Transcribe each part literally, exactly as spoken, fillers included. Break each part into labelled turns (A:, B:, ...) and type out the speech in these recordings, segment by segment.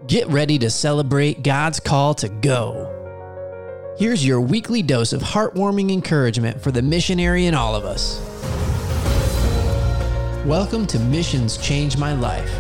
A: Get ready to celebrate God's call to go. Here's your weekly dose of heartwarming encouragement for the missionary in all of us. Welcome to Missions Change My Life.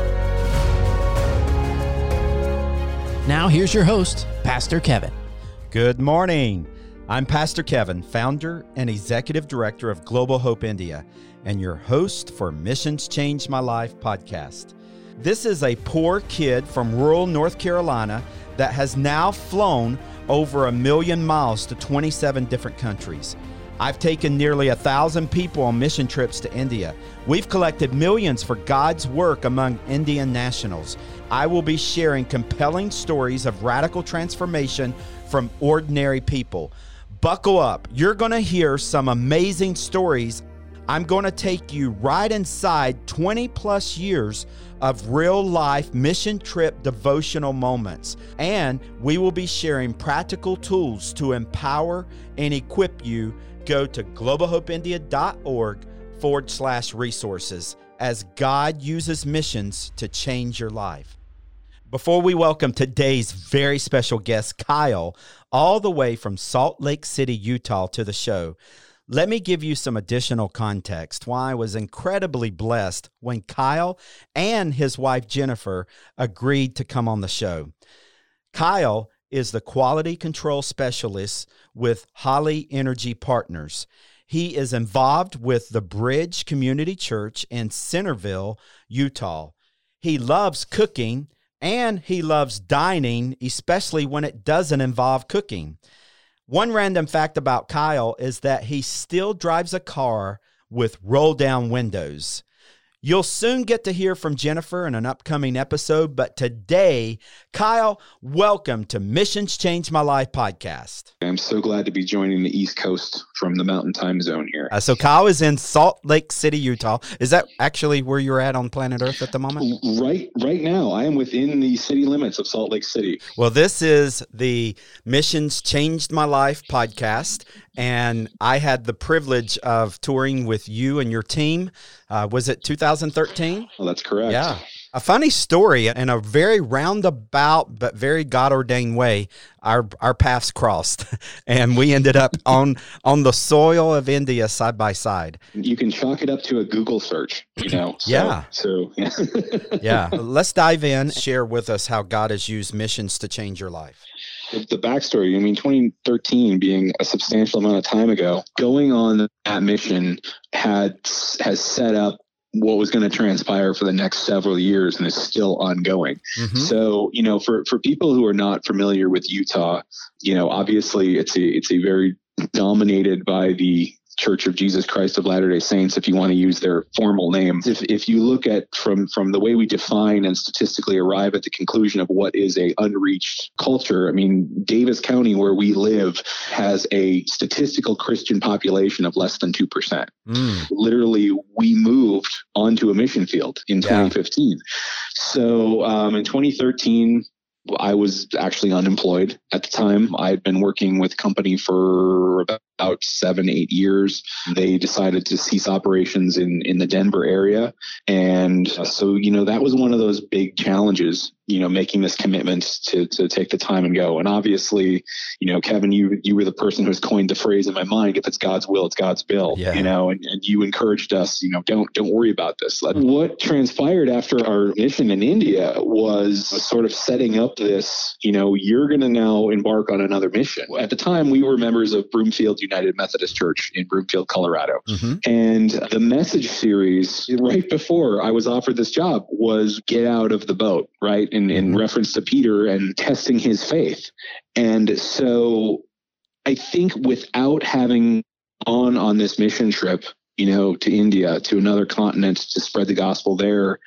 A: Now here's your host, Pastor Kevin.
B: Good morning. I'm Pastor Kevin, founder and executive director of Global Hope India, and your host for Missions Change My Life podcast. This is a poor kid from rural North Carolina that has now flown over a million miles to twenty-seven different countries. I've taken nearly a thousand people on mission trips to India. We've collected millions for God's work among Indian nationals. I will be sharing compelling stories of radical transformation from ordinary people. Buckle up. You're going to hear some amazing stories. I'm going to take you right inside twenty plus years of real life mission trip devotional moments. And we will be sharing practical tools to empower and equip you. Go to globalhopeindia.org forward slash resources as God uses missions to change your life. Before we welcome today's very special guest, Kyle, all the way from Salt Lake City, Utah, to the show, let me give you some additional context why I was incredibly blessed when Kyle and his wife Jennifer agreed to come on the show. Kyle is the quality control specialist with Holly Energy Partners. He is involved with the Bridge Community Church in Centerville, Utah. He loves cooking and he loves dining, especially when it doesn't involve cooking. One random fact about Kyle is that he still drives a car with roll-down windows. You'll soon get to hear from Jennifer in an upcoming episode, but today, Kyle, welcome to Missions Change My Life podcast.
C: I'm so glad to be joining the East Coast from the Mountain Time Zone here.
B: Uh, so Kyle is in Salt Lake City, Utah. Is that actually where you're at on planet Earth at the moment?
C: Right, right now, I am within the city limits of Salt Lake City.
B: Well, this is the Missions Changed My Life podcast, and I had the privilege of touring with you and your team. Uh, was it two thousand thirteen?
C: Oh, that's correct.
B: Yeah. A funny story, in a very roundabout but very God-ordained way, our our paths crossed, and we ended up on on the soil of India side by side.
C: You can chalk it up to a Google search, you know. So,
B: yeah.
C: So, yeah.
B: yeah. Let's dive in. Share with us how God has used missions to change your life.
C: The, the backstory, I mean, twenty thirteen being a substantial amount of time ago, going on that mission had has set up what was going to transpire for the next several years and is still ongoing. Mm-hmm. So, you know, for, for people who are not familiar with Utah, you know, obviously it's a, it's a very dominated by the Church of Jesus Christ of Latter-day Saints, if you want to use their formal name. If if you look at from from the way we define and statistically arrive at the conclusion of what is a unreached culture, I mean, Davis County, where we live, has a statistical Christian population of less than two percent. Mm. Literally, we moved onto a mission field in yeah. twenty fifteen. So um, in twenty thirteen, I was actually unemployed at the time. I had been working with a company for about seven, eight years. They decided to cease operations in, in the Denver area. And so, you know, that was one of those big challenges, you know, making this commitment to to take the time and go. And obviously, you know, Kevin, you you were the person who's coined the phrase in my mind, if it's God's will, it's God's bill, yeah. you know, and, and you encouraged us, you know, don't don't worry about this. Let, what transpired after our mission in India was sort of setting up this, you know, you're going to now embark on another mission. At the time, we were members of Broomfield United Methodist Church in Broomfield, Colorado. Mm-hmm. And the message series right before I was offered this job was get out of the boat, right? In, in reference to Peter and testing his faith. And so I think without having gone on this mission trip, you know, to India, to another continent to spread the gospel there,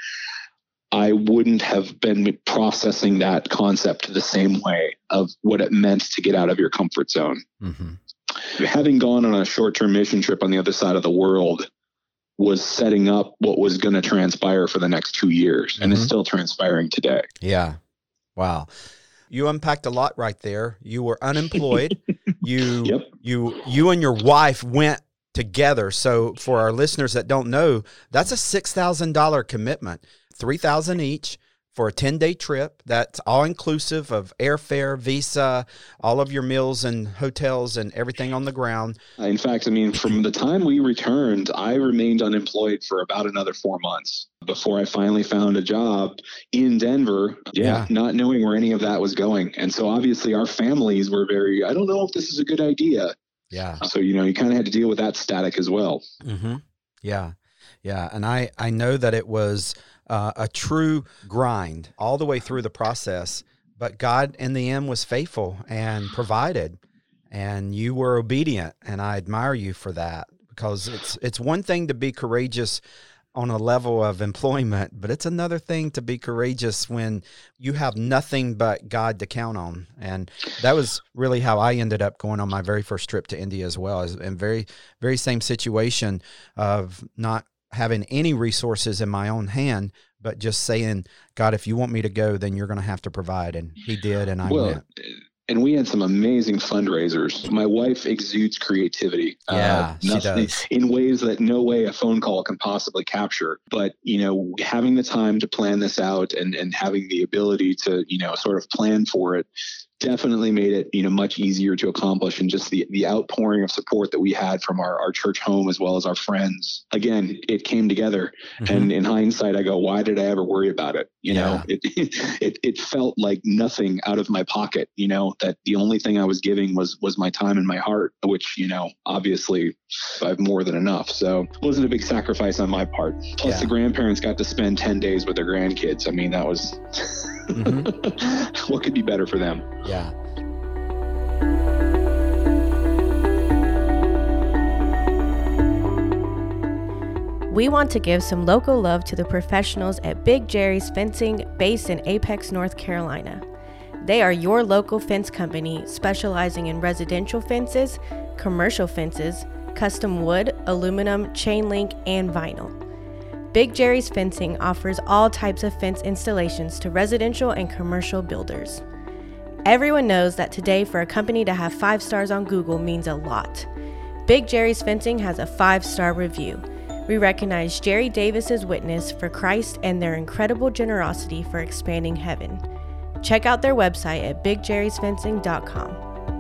C: I wouldn't have been processing that concept the same way of what it meant to get out of your comfort zone. Mm-hmm. Having gone on a short-term mission trip on the other side of the world was setting up what was going to transpire for the next two years, and mm-hmm. it's still transpiring today.
B: Yeah. Wow. You unpacked a lot right there. You were unemployed. you, yep. you, you and your wife went together. So for our listeners that don't know, that's a six thousand dollars commitment, three thousand dollars each for a ten-day trip. That's all-inclusive of airfare, visa, all of your meals and hotels and everything on the ground.
C: In fact, I mean, from the time we returned, I remained unemployed for about another four months before I finally found a job in Denver, yeah, yeah, not knowing where any of that was going. And so obviously our families were very, I don't know if this is a good idea.
B: Yeah.
C: So, you know, you kind of had to deal with that static as well.
B: Mm-hmm. Yeah. Yeah. And I, I know that it was uh, a true grind all the way through the process, but God in the end was faithful and provided, and you were obedient. And I admire you for that, because it's, it's one thing to be courageous on a level of employment, but it's another thing to be courageous when you have nothing but God to count on. And that was really how I ended up going on my very first trip to India as well, in very, very same situation of not having any resources in my own hand, but just saying, God, if you want me to go, then you're going to have to provide. And he did, and I
C: well,
B: went.
C: And we had some amazing fundraisers. My wife exudes creativity.
B: Yeah,
C: uh, nothing, she does. In ways that no way a phone call can possibly capture. But, you know, having the time to plan this out and, and having the ability to, you know, sort of plan for it definitely made it, you know, much easier to accomplish. And just the, the outpouring of support that we had from our, our church home as well as our friends. Again, it came together. Mm-hmm. And in hindsight, I go, why did I ever worry about it? You yeah. know, it, it, it felt like nothing out of my pocket, you know, that the only thing I was giving was, was my time and my heart, which, you know, obviously I have more than enough. So it wasn't a big sacrifice on my part. Plus yeah. the grandparents got to spend ten days with their grandkids. I mean, that was, mm-hmm. what could be better for them?
B: Yeah.
D: We want to give some local love to the professionals at Big Jerry's Fencing, based in Apex, North Carolina. They are your local fence company specializing in residential fences, commercial fences, custom wood, aluminum, chain link, and vinyl. Big Jerry's Fencing offers all types of fence installations to residential and commercial builders. Everyone knows that today for a company to have five stars on Google means a lot. Big Jerry's Fencing has a five-star review. We recognize Jerry Davis's witness for Christ and their incredible generosity for expanding heaven. Check out their website at big jerrys fencing dot com.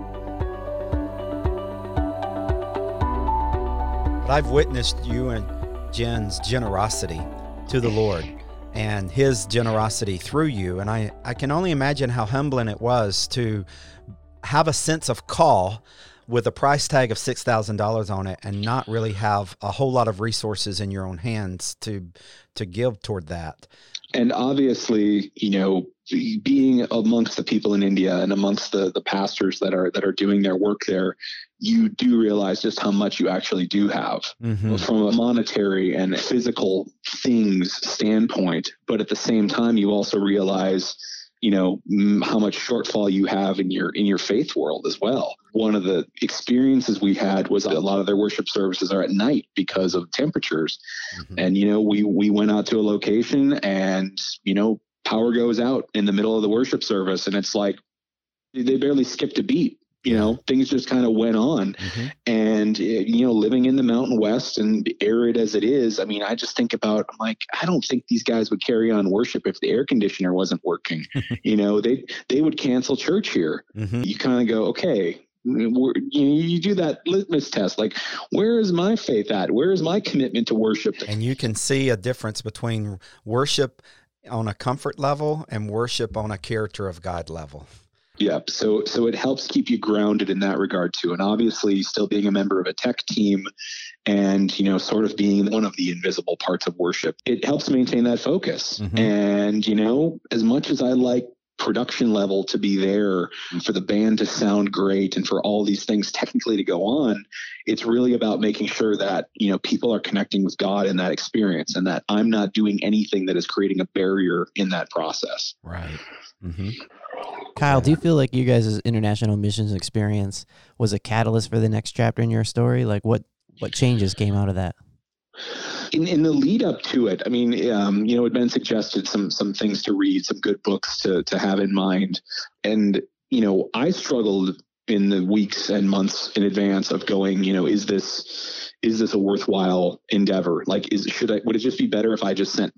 B: I've witnessed you and Jen's generosity to the Lord and his generosity through you. And I, I can only imagine how humbling it was to have a sense of call with a price tag of six thousand dollars on it and not really have a whole lot of resources in your own hands to to give toward that.
C: And obviously, you know, being amongst the people in India and amongst the, the pastors that are that are doing their work there, you do realize just how much you actually do have mm-hmm. from a monetary and physical things standpoint. But at the same time, you also realize, you know, how much shortfall you have in your in your faith world as well. One of the experiences we had was a lot of their worship services are at night because of temperatures. Mm-hmm. And, you know, we we went out to a location and, you know, power goes out in the middle of the worship service. And it's like they barely skipped a beat. You know, things just kind of went on. Mm-hmm. And, you know, living in the Mountain West and arid as it is, I mean, I just think about, I'm like, I don't think these guys would carry on worship if the air conditioner wasn't working. You know, they they would cancel church here. Mm-hmm. You kind of go, okay, you, you do that litmus test. Like, where is my faith at? Where is my commitment to worship?
B: And you can see a difference between worship on a comfort level and worship on a character of God level.
C: Yeah. So, so it helps keep you grounded in that regard too. And obviously still being a member of a tech team and, you know, sort of being one of the invisible parts of worship, it helps maintain that focus. Mm-hmm. And, you know, as much as I like production level to be there for the band to sound great and for all these things technically to go on, it's really about making sure that, you know, people are connecting with God in that experience and that I'm not doing anything that is creating a barrier in that process.
B: Right. Mm-hmm.
A: Kyle, do you feel like you guys' international missions experience was a catalyst for the next chapter in your story? Like what, what changes came out of that?
C: In in the lead up to it, I mean, um, you know, it had been suggested some some things to read, some good books to to have in mind. And, you know, I struggled in the weeks and months in advance of going, you know, is this is this a worthwhile endeavor? Like, is should I would it just be better if I just sent money?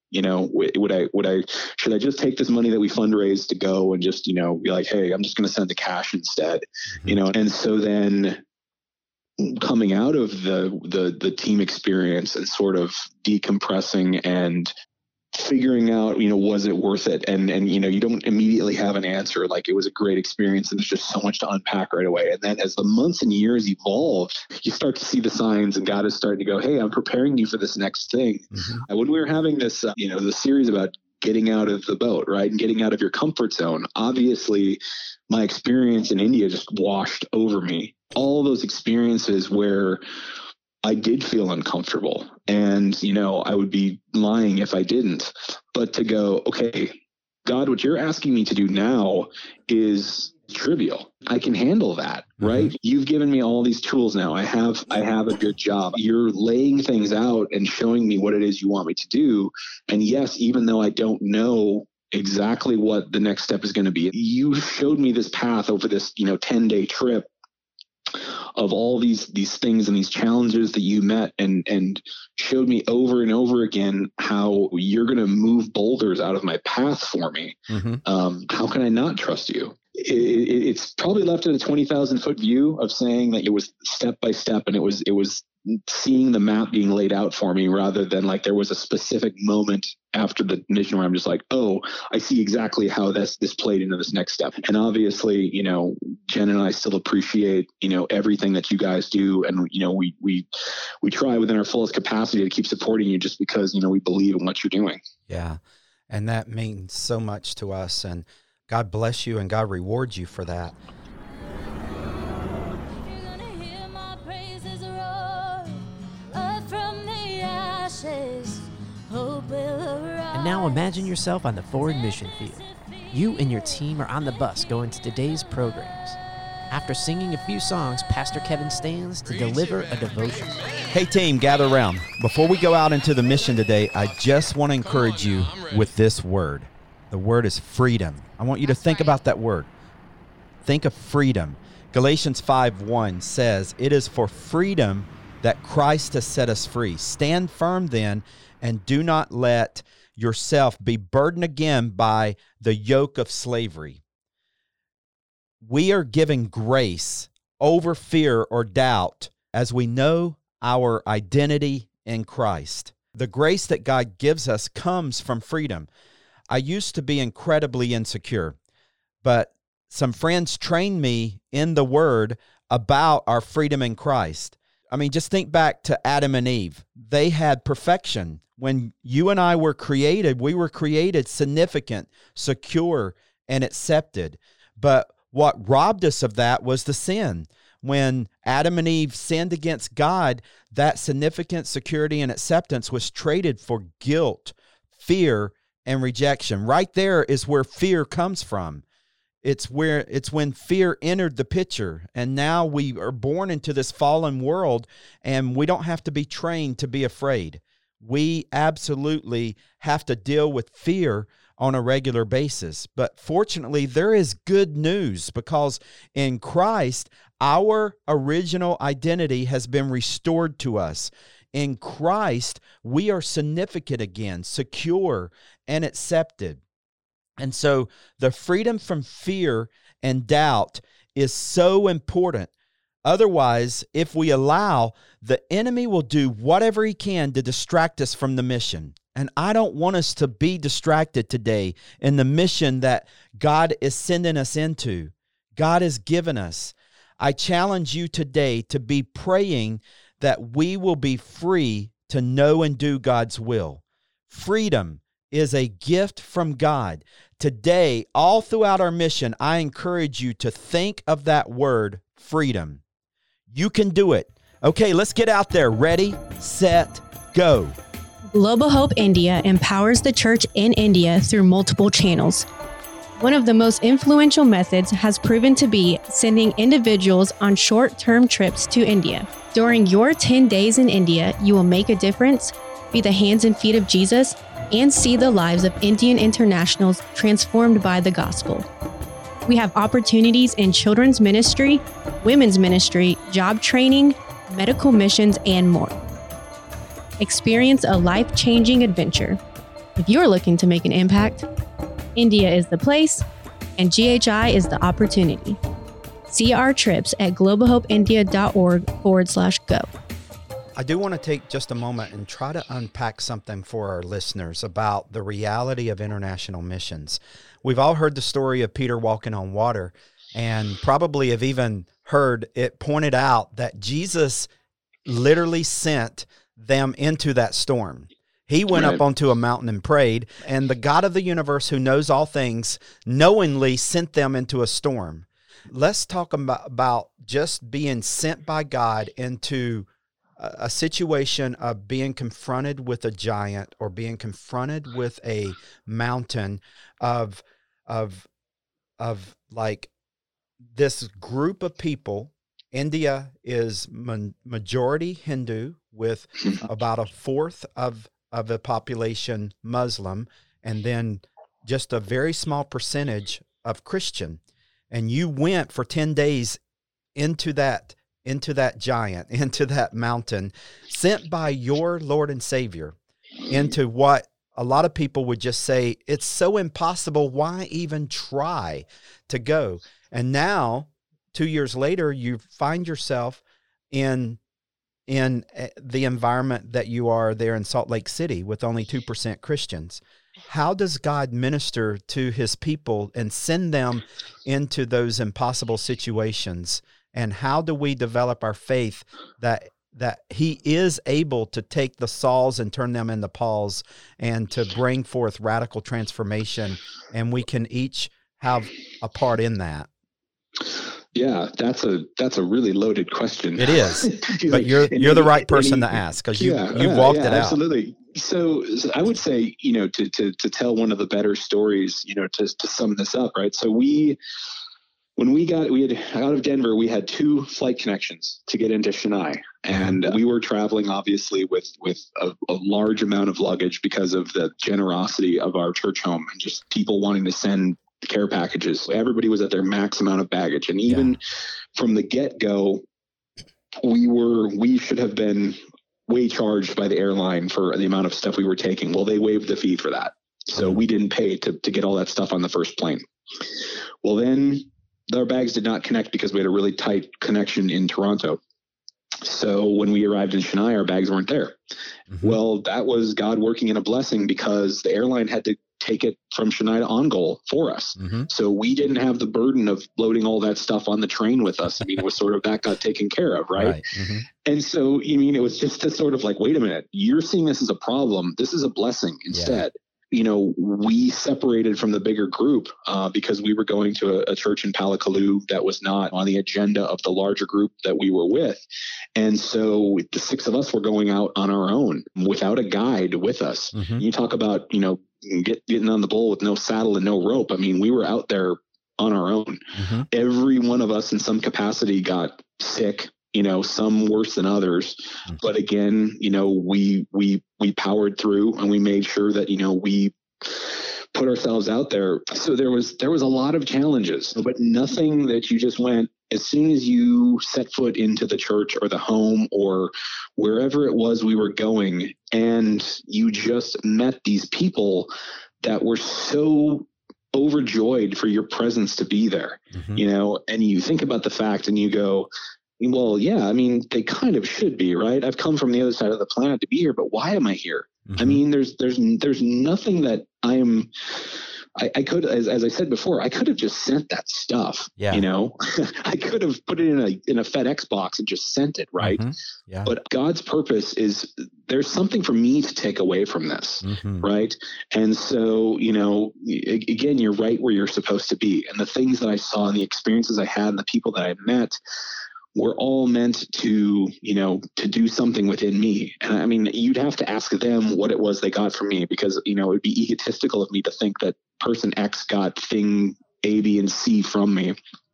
C: You know, would I, would I, should I just take this money that we fundraised to go and just, you know, be like, hey, I'm just going to send the cash instead, mm-hmm. you know? And so then coming out of the, the, the team experience and sort of decompressing and figuring out, you know, was it worth it? And, and, you know, you don't immediately have an answer. Like, it was a great experience and there's just so much to unpack right away. And then as the months and years evolved, you start to see the signs, and God is starting to go, hey, I'm preparing you for this next thing. Mm-hmm. And when we were having this, uh, you know, the series about getting out of the boat, right, and getting out of your comfort zone, obviously my experience in India just washed over me. All those experiences where I did feel uncomfortable, and, you know, I would be lying if I didn't. But to go, okay, God, what you're asking me to do now is trivial. I can handle that, right? Mm-hmm. You've given me all these tools now. I have, I have a good job. You're laying things out and showing me what it is you want me to do. And yes, even though I don't know exactly what the next step is going to be, you showed me this path over this, you know, ten day trip of all these these things and these challenges that you met, and and showed me over and over again how you're going to move boulders out of my path for me. Mm-hmm. Um, how can I not trust you? It, it, it's probably left at a twenty thousand foot view of saying that it was step by step, and it was it was seeing the map being laid out for me, rather than like there was a specific moment after the mission where I'm just like, oh, I see exactly how this this played into this next step. And obviously, you know, Jen and I still appreciate, you know, everything that you guys do, and you know, we we we try within our fullest capacity to keep supporting you, just because, you know, we believe in what you're doing.
B: Yeah, and that means so much to us, and God bless you and God rewards you for that.
A: And now imagine yourself on the forward mission field. You and your team are on the bus going to today's programs. After singing a few songs, Pastor Kevin stands to deliver a devotion.
B: Hey team, gather around. Before we go out into the mission today, I just want to encourage you with this word. The word is freedom. I want you to think about that word. Think of freedom. Galatians five one says, "It is for freedom that Christ has set us free. Stand firm then, and do not let yourself be burdened again by the yoke of slavery." We are given grace over fear or doubt as we know our identity in Christ. The grace that God gives us comes from freedom. I used to be incredibly insecure, but some friends trained me in the Word about our freedom in Christ. I mean, just think back to Adam and Eve. They had perfection. When you and I were created, we were created significant, secure, and accepted. But what robbed us of that was the sin. When Adam and Eve sinned against God, that significant security and acceptance was traded for guilt, fear, and rejection. Right there is where fear comes from. It's where it's when fear entered the picture, and now we are born into this fallen world, and we don't have to be trained to be afraid. We absolutely have to deal with fear on a regular basis. But fortunately, there is good news, because in Christ, our original identity has been restored to us. In Christ, we are significant again, secure, and accepted. And so the freedom from fear and doubt is so important. Otherwise, if we allow, the enemy will do whatever he can to distract us from the mission. And I don't want us to be distracted today in the mission that God is sending us into. God has given us. I challenge you today to be praying that we will be free to know and do God's will. Freedom is a gift from God. Today, all throughout our mission, I encourage you to think of that word, freedom. You can do it. Okay, let's get out there. Ready, set, go.
D: Global Hope India empowers the church in India through multiple channels. One of the most influential methods has proven to be sending individuals on short-term trips to India. During your ten days in India, you will make a difference, be the hands and feet of Jesus, and see the lives of Indian internationals transformed by the gospel. We have opportunities in children's ministry, women's ministry, job training, medical missions, and more. Experience a life-changing adventure. If you're looking to make an impact, India is the place, and G H I is the opportunity. See our trips at globalhopeindia.org forward slash go.
B: I do want to take just a moment and try to unpack something for our listeners about the reality of international missions. We've all heard the story of Peter walking on water, and probably have even heard it pointed out that Jesus literally sent them into that storm. He went
C: Right.
B: up onto a mountain and prayed, and the God of the universe, who knows all things, knowingly sent them into a storm. Let's talk about, about just being sent by God into a, a situation of being confronted with a giant or being confronted with a mountain of, of, of like this group of people. India is ma- majority Hindu with about a fourth of of the population Muslim, and then just a very small percentage of Christian. And you went for ten days into that, into that giant, into that mountain, sent by your Lord and Savior, into what a lot of people would just say, it's so impossible, why even try to go? And now, two years later, you find yourself in in the environment that you are there in Salt Lake City with only two percent Christians. How does God minister to his people and send them into those impossible situations? And how do we develop our faith that that he is able to take the Sauls and turn them into Pauls and to bring forth radical transformation, and we can each have a part in that?
C: Yeah, that's a that's a really loaded question.
B: It is, but you're you're the right person to ask, because you
C: yeah,
B: you've
C: yeah,
B: walked
C: yeah,
B: it out.
C: Absolutely. So, so I would say, you know, to to to tell one of the better stories, you know, to to sum this up, right? So we, when we got we had out of Denver, we had two flight connections to get into Chennai, and we were traveling obviously with with a, a large amount of luggage because of the generosity of our church home and just people wanting to send care packages. Everybody was at their max amount of baggage. And even yeah. from the get-go, we were, we should have been way charged by the airline for the amount of stuff we were taking. Well, they waived the fee for that. So we didn't pay to, to get all that stuff on the first plane. Well, then our bags did not connect because we had a really tight connection in Toronto. So when we arrived in Chennai, our bags weren't there. Mm-hmm. Well, that was God working in a blessing, because the airline had to take it from Chennai to OnGoal for us. Mm-hmm. So we didn't have the burden of loading all that stuff on the train with us. I mean, it was sort of that got taken care of, right? right. Mm-hmm. And so, I mean, it was just a sort of like, wait a minute, you're seeing this as a problem. This is a blessing instead. Yeah. You know, we separated from the bigger group uh, because we were going to a, a church in Palakalu that was not on the agenda of the larger group that we were with. And so the six of us were going out on our own without a guide with us. Mm-hmm. You talk about, you know, get, getting on the bull with no saddle and no rope. I mean, we were out there on our own. Mm-hmm. Every one of us in some capacity got sick. You know, some worse than others, but again, you know, we, we, we powered through, and we made sure that, you know, we put ourselves out there. So there was, there was a lot of challenges, but nothing that you just went, as soon as you set foot into the church or the home or wherever it was we were going, and you just met these people that were so overjoyed for your presence to be there, mm-hmm. you know, and you think about the fact and you go, well, yeah, I mean, they kind of should be, right? I've come from the other side of the planet to be here, but why am I here? Mm-hmm. I mean, there's, there's, there's nothing that I am, I, I could, as, as I said before, I could have just sent that stuff, yeah. you know, I could have put it in a, in a FedEx box and just sent it. Right. Mm-hmm. Yeah. But God's purpose is, there's something for me to take away from this. Mm-hmm. Right. And so, you know, again, you're right where you're supposed to be. And the things that I saw and the experiences I had and the people that I met were all meant to, you know, to do something within me. And I mean, you'd have to ask them what it was they got from me, because, you know, it'd be egotistical of me to think that person X got thing A, B, and C from me.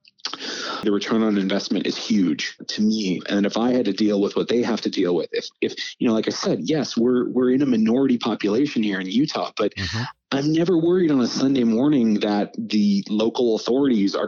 C: The return on investment is huge to me. And if I had to deal with what they have to deal with, if, if, you know, like I said, yes, we're, we're in a minority population here in Utah, but mm-hmm. I'm never worried on a Sunday morning that the local authorities are going to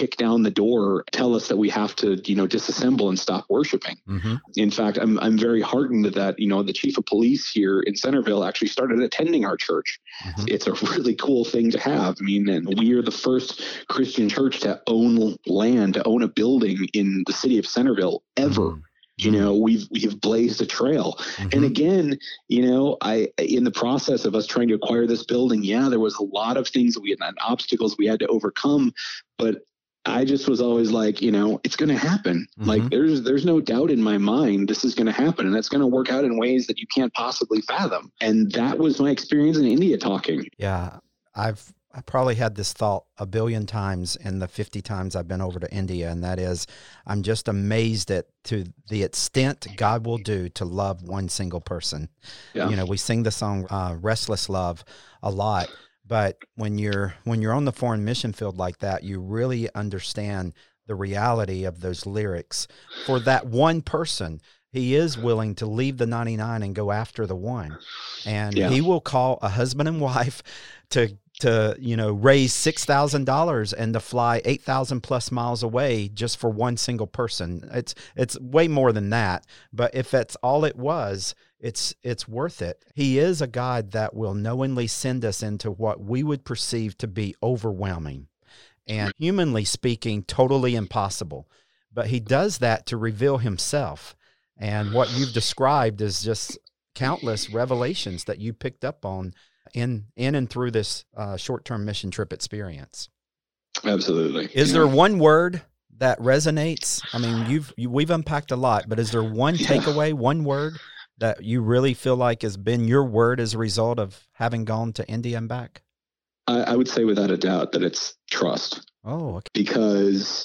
C: kick down the door, tell us that we have to, you know, disassemble and stop worshiping. Mm-hmm. In fact, I'm I'm very heartened that, you know, the chief of police here in Centerville actually started attending our church. Mm-hmm. It's a really cool thing to have. I mean, and we are the first Christian church to own land, to own a building in the city of Centerville ever. Mm-hmm. You know, we've we've blazed a trail. Mm-hmm. And again, you know, I in the process of us trying to acquire this building, yeah, there was a lot of things that we had and obstacles we had to overcome. But I just was always like, you know, it's going to happen. Mm-hmm. Like there's there's no doubt in my mind this is going to happen, and it's going to work out in ways that you can't possibly fathom. And that was my experience in India talking.
B: Yeah, I've I probably had this thought a billion times in the fifty times I've been over to India, and that is I'm just amazed at to the extent God will do to love one single person. Yeah. You know, we sing the song uh, Restless Love a lot, but when you're when you're on the foreign mission field like that, you really understand the reality of those lyrics. For that one person, he is willing to leave the ninety-nine and go after the one. And yeah. he will call a husband and wife to to, you know, raise six thousand dollars and to fly eight thousand plus miles away just for one single person. It's, it's way more than that, but if that's all it was, it's, it's worth it. He is a God that will knowingly send us into what we would perceive to be overwhelming and humanly speaking, totally impossible. But he does that to reveal himself. And what you've described is just countless revelations that you picked up on in in and through this uh, short-term mission trip experience.
C: Absolutely.
B: Is
C: yeah.
B: there one word that resonates? I mean, you've you, we've unpacked a lot, but is there one yeah. takeaway, one word that you really feel like has been your word as a result of having gone to India and back?
C: I, I would say without a doubt that it's trust.
B: Oh, okay.
C: Because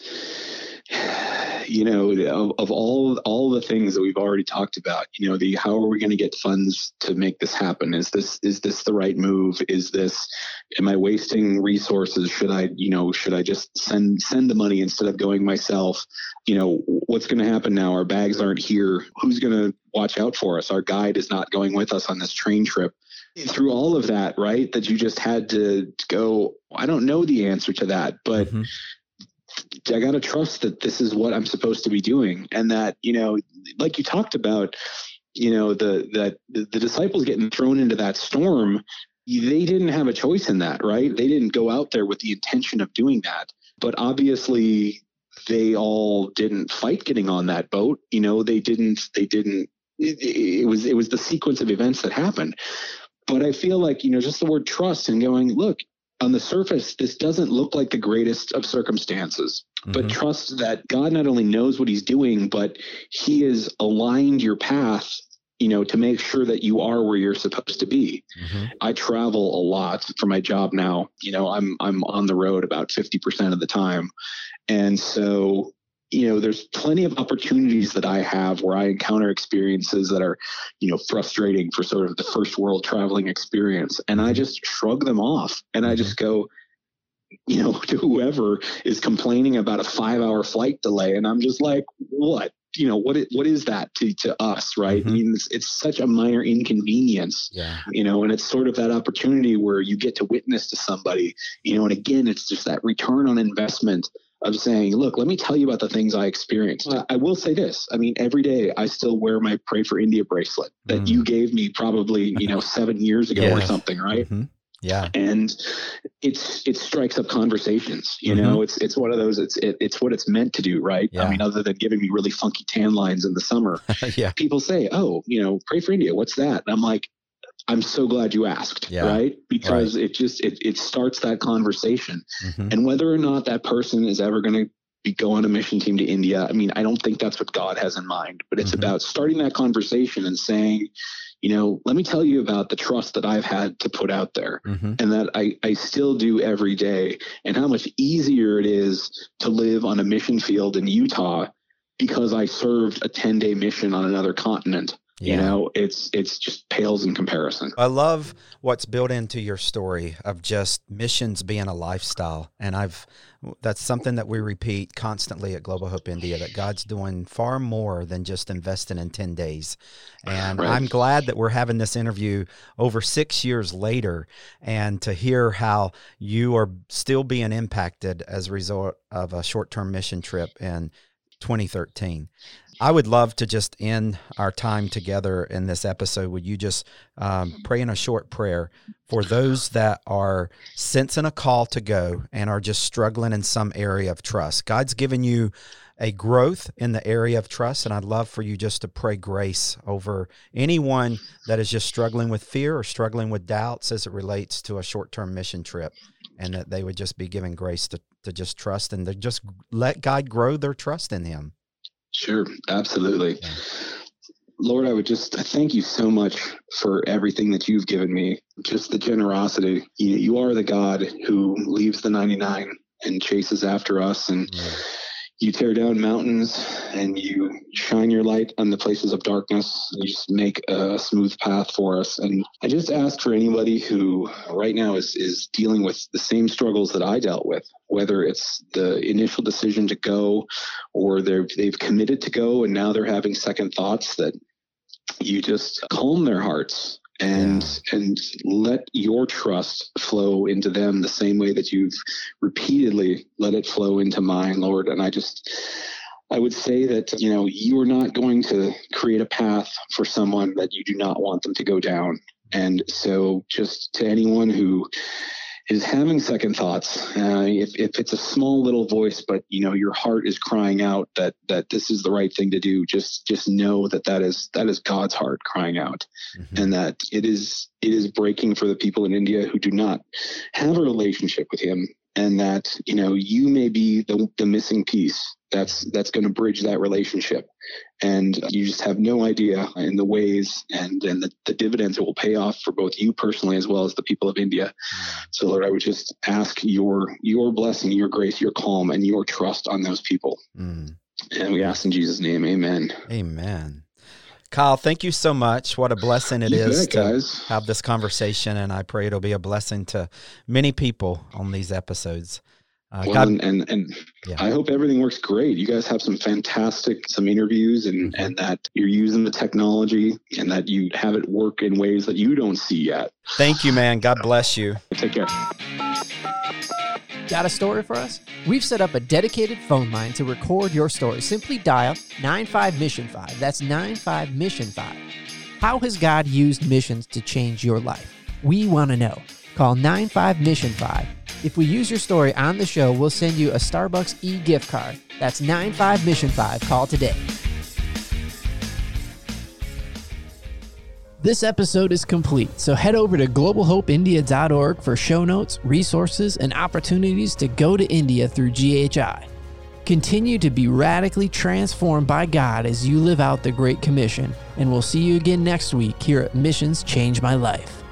C: you know, of, of all all the things that we've already talked about, you know, the how are we going to get funds to make this happen? Is this is this the right move? Is this am I wasting resources? Should I, you know, should I just send send the money instead of going myself? You know, what's going to happen now? Our bags aren't here. Who's going to watch out for us? Our guide is not going with us on this train trip. Through all of that, right? That you just had to go, I don't know the answer to that, but mm-hmm. I got to trust that this is what I'm supposed to be doing. And that, you know, like you talked about, you know, the, that the, the disciples getting thrown into that storm, they didn't have a choice in that, right? They didn't go out there with the intention of doing that, but obviously they all didn't fight getting on that boat. You know, they didn't, they didn't, it, it was, it was the sequence of events that happened. But I feel like, you know, just the word trust and going, look, on the surface, this doesn't look like the greatest of circumstances, mm-hmm. but trust that God not only knows what he's doing, but he has aligned your path, you know, to make sure that you are where you're supposed to be. Mm-hmm. I travel a lot for my job now. You know, I'm, I'm on the road about fifty percent of the time. And so, you know, there's plenty of opportunities that I have where I encounter experiences that are, you know, frustrating for sort of the first world traveling experience. And I just shrug them off and I just go, you know, to whoever is complaining about a five hour flight delay. And I'm just like, what, you know, what, it, what is that to, to us? Right. Mm-hmm. I mean, it's, it's such a minor inconvenience, yeah. you know, and it's sort of that opportunity where you get to witness to somebody, you know, and again, it's just that return on investment of saying, look, let me tell you about the things I experienced. I will say this. I mean, every day I still wear my Pray for India bracelet that mm. you gave me probably, you know, seven years ago yeah. or something, right?
B: Mm-hmm. Yeah.
C: And it's, it strikes up conversations, you mm-hmm. know, it's, it's one of those, it's, it, it's what it's meant to do. Right. Yeah. I mean, other than giving me really funky tan lines in the summer, yeah. people say, oh, you know, Pray for India. What's that? And I'm like, I'm so glad you asked, yeah, right? Because right. it just, it, it starts that conversation. Mm-hmm. And whether or not that person is ever going to be go on a mission team to India, I mean, I don't think that's what God has in mind, but it's mm-hmm. about starting that conversation and saying, you know, let me tell you about the trust that I've had to put out there mm-hmm. and that I, I still do every day, and how much easier it is to live on a mission field in Utah because I served a ten day mission on another continent Yeah. You know, it's it's just pales in comparison.
B: I love what's built into your story of just missions being a lifestyle. And I've that's something that we repeat constantly at Global Hope India, that God's doing far more than just investing in ten days. And right. I'm glad that we're having this interview over six years later, and to hear how you are still being impacted as a result of a short-term mission trip in twenty thirteen. I would love to just end our time together in this episode. Would you just um, pray in a short prayer for those that are sensing a call to go and are just struggling in some area of trust? God's given you a growth in the area of trust, and I'd love for you just to pray grace over anyone that is just struggling with fear or struggling with doubts as it relates to a short-term mission trip, and that they would just be given grace to, to just trust and to just let God grow their trust in Him.
C: Sure, absolutely. Yeah. Lord, I would just thank you so much for everything that you've given me, just the generosity. You, you are the God who leaves the ninety-nine and chases after us, and yeah. you tear down mountains and you shine your light on the places of darkness. You just make a smooth path for us. And I just ask for anybody who right now is, is dealing with the same struggles that I dealt with, whether it's the initial decision to go or they're, they've committed to go and now they're having second thoughts, that you just calm their hearts and yeah. and let your trust flow into them the same way that you've repeatedly let it flow into mine, Lord. And I just, I would say that, you know, you are not going to create a path for someone that you do not want them to go down. And so just to anyone who is having second thoughts, uh, if, if it's a small little voice, but you know your heart is crying out that that this is the right thing to do, just just know that that is that is God's heart crying out, mm-hmm. and that it is it is breaking for the people in India who do not have a relationship with Him, and that you know you may be the the missing piece that's that's going to bridge that relationship, and you just have no idea in the ways and and the, the dividends it will pay off for both you personally as well as the people of India. So Lord, I would just ask your your blessing, your grace, your calm, and your trust on those people. Mm. And we ask in Jesus' name, amen.
B: Amen. Kyle, thank you so much. What a blessing it
C: you
B: is
C: bet,
B: to
C: guys.
B: have this conversation, and I pray it'll be a blessing to many people on these episodes.
C: Uh, well, God, and and, and yeah. I hope everything works great. You guys have some fantastic, some interviews, and, mm-hmm. and that you're using the technology and that you have it work in ways that you don't see yet.
B: Thank you, man. God bless you.
C: Take care.
A: Got a story for us? We've set up a dedicated phone line to record your story. Simply dial nine five mission five. That's nine five mission five. How has God used missions to change your life? We want to know. Call nine five mission five. If we use your story on the show, we'll send you a Starbucks e-gift card. That's nine five mission five. Call today. This episode is complete, so head over to global hope india dot org for show notes, resources, and opportunities to go to India through G H I. Continue to be radically transformed by God as you live out the Great Commission, and we'll see you again next week here at Missions Change My Life.